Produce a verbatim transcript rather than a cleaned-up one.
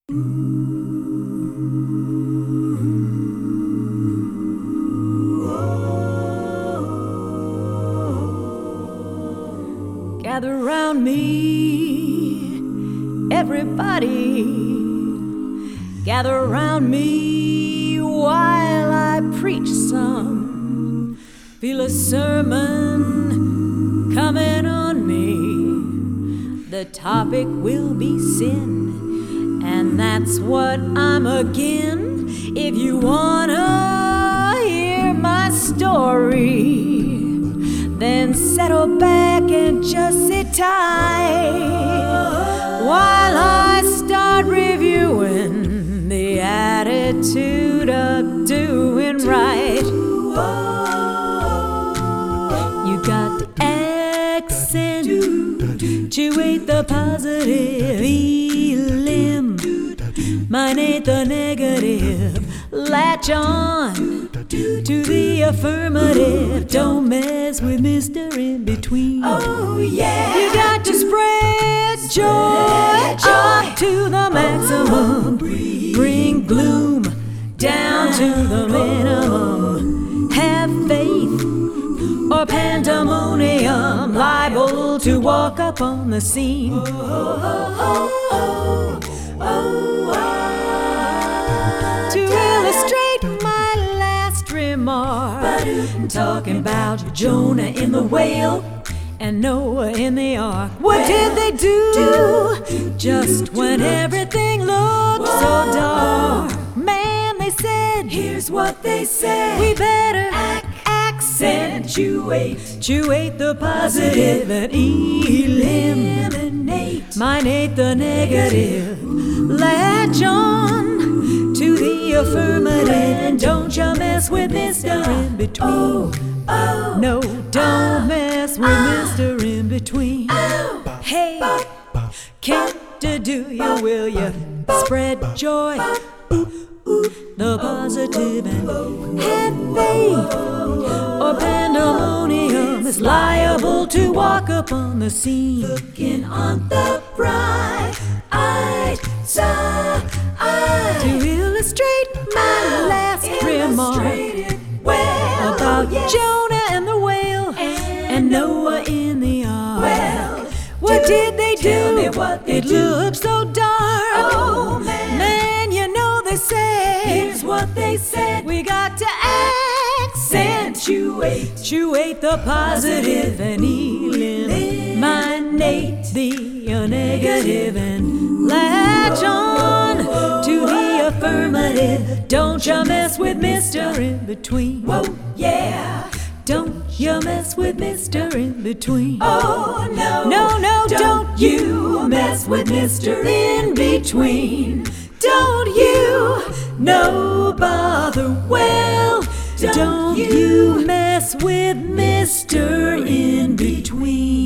Gather round me, everybody. Gather round me while I preach some. Feel a sermon coming on me. The topic will be sin, and that's what I'm again. If you wanna hear my story, then settle back and just sit tight while I start reviewing the attitude of doing right. You got the accentuate the positive, elim, mine ain't the negative. Latch on to the affirmative. Don't mess with Mister In Between. Oh yeah. You got to spread joy up to the maximum. Bring gloom down to the minimum. Have faith or pandemonium, liable to walk up on the scene. Oh, oh, oh, oh, oh, oh. To illustrate my last remark, talking about Jonah in the whale and Noah in the ark. What did they do just when everything looked so dark? Man, they said, here's what they said: we better accentuate accentuate the positive and eliminate mine ain't the negative. Latch on to the affirmative, and don't you mess with Mister In Between. Oh, oh, no, don't mess with Mister In Between. Hey, can't do you, will you spread joy, the positive, and have faith, or pandemonium is liable to walk up on the scene. Looking on the bright side To illustrate my last remark well, about yes. Jonah and the whale and, and Noah in the ark. Well, what do did they tell do? me what they it do. looked so dark. Oh man, man, you know they said, here's what they said: we got to accentuate accentuate the positive and eliminate the negative, and latch on to the affirmative. Don't you mess with Mister In Between. Whoa, yeah. Don't you mess with Mister In Between. Oh no, no, no, don't, don't you mess with Mister In Between. Don't you, no bother, well, don't, don't you you mess with Mister In Between.